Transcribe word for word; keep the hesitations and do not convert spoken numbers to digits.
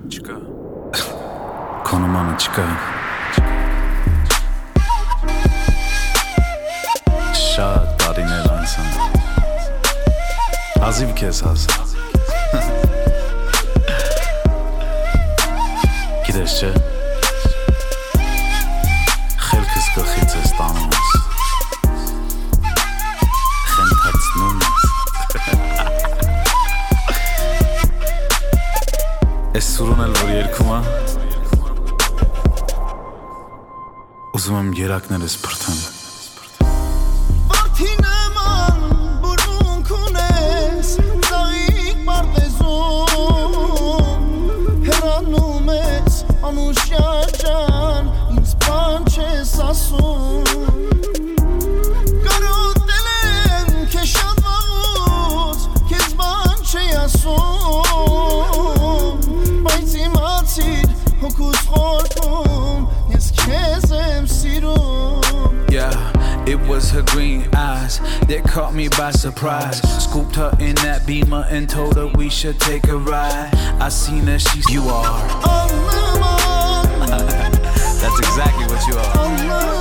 Konumana չկա Շատ տարիներ անցան Հազիվ քեզ հասա Գիտես չէ Խելքս գլխից ես տանում ես Խենթացնում ես Ես սուրուն էլ որ երկում է Ուզում եմ երակներս պրթեմ Վարդի նման բուրմունք ունես Ծաղիկ պարտեզում Հեռանում ես անուշյա ջան Ինձ բան չես ասում Կարոտել եմ քեզ շատ վաղուց Քեզ բան չի ասում Բայց իմացիր հոգուս խորքում Ես քեզ եմ սիրում Yeah, it was her green eyes that caught me by surprise. Scooped her in that Beamer and told her we should take a ride. I seen her, she's you are. Anlamam That's exactly what you are. Anlamam